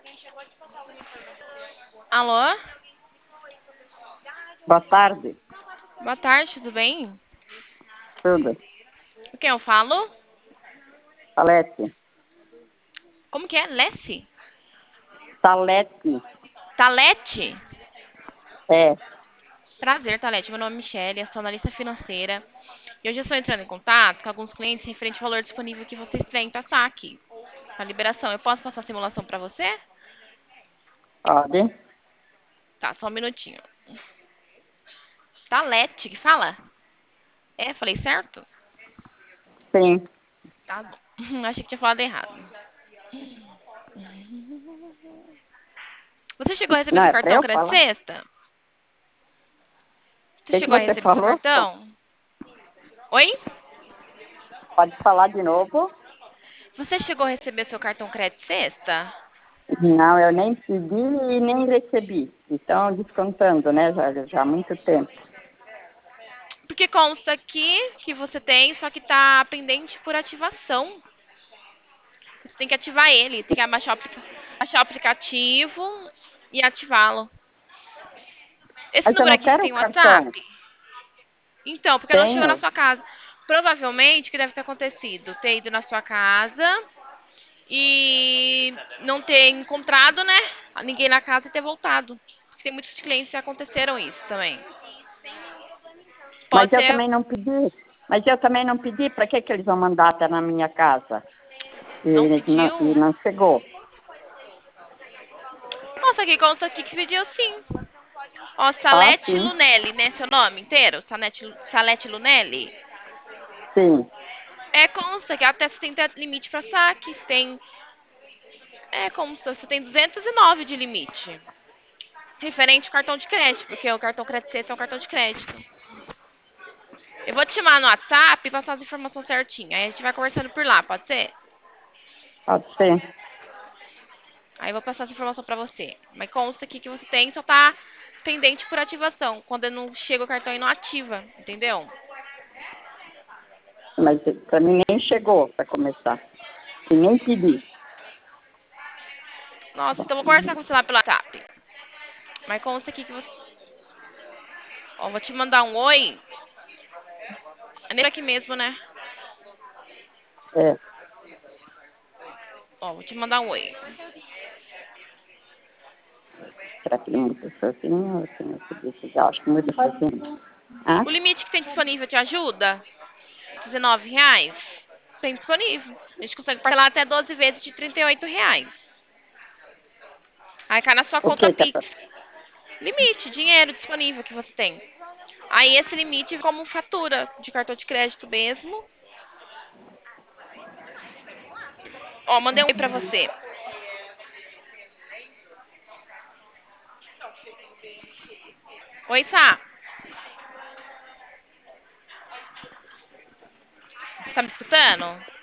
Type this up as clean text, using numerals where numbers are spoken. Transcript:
Alô? Boa tarde, Boa tarde, tudo bem? tudo. Com quem eu falo? Salete. Como que é? Lessie? Salete. Talete? É. Prazer, Talete. Meu nome é Michelle, eu sou analista financeira. E hoje eu estou entrando em contato com alguns clientes referente ao valor disponível que vocês têm para saque, para liberação. Eu posso passar a simulação para você? Pode? Tá, só um minutinho. Talete, que fala? É, falei certo? Sim. Tá bom. Achei que tinha falado errado. Você chegou a receber Não, seu é para cartão eu crédito falar? O sexta? Você que chegou a você receber seu falou? cartão? Oi? Pode falar de novo? Você chegou a receber seu cartão crédito sexta? Não, eu nem pedi e nem recebi. Então, descontando, né? Já há muito tempo. Porque consta aqui que você tem, só que tá pendente por ativação. Você tem que ativar ele, tem que baixar o aplicativo e ativá-lo. Esse Mas eu número não aqui você quero o tem WhatsApp? cartão. Então, porque não chegou na Tenho. sua casa. Provavelmente o que deve ter acontecido, ter ido na sua casa e não ter encontrado, né? Ninguém na casa e ter voltado. Tem muitos clientes que aconteceram isso também. Mas Pode eu ser. também não pedi. Mas eu também não pedi. Para que eles vão mandar até na minha casa? Não E pediu? não chegou. Nossa, aqui consta aqui que pediu sim. Ó, Ah, Salete sim. Lunelli, né? Seu nome inteiro? Salete Lunelli? Sim. É, consta que até 70 limite para saque. Tem. É, consta, você tem 209 de limite. Referente ao cartão de crédito, porque o cartão crédito C é um cartão de crédito. Eu vou te chamar no WhatsApp e passar as informações certinho. Aí a gente vai conversando por lá, pode ser? Pode ser. Aí eu vou passar essa informação pra você. Mas consta aqui que você tem, só tá pendente por ativação. Quando não chega o cartão e não ativa, entendeu? Mas para mim nem chegou para começar. E nem pedi. Nossa, então eu vou conversar com você lá pelo WhatsApp. Mas consta aqui que você. Ó, vou te mandar um oi. É nele aqui mesmo, né? É. Ó, vou te mandar um oi. Será que ele muda sozinho ou tem outro desse? Eu acho que muda sozinho. Ah? O limite que tem disponível te ajuda? R$ 19? Tem disponível. A gente consegue parcelar até 12 vezes de R$ 38. Aí cai na sua O conta que é Pix. pra... Limite, dinheiro disponível que você tem. Aí esse limite como fatura de cartão de crédito mesmo. Ó, mandei um oi pra você. Oi, Sá. Tá me escutando?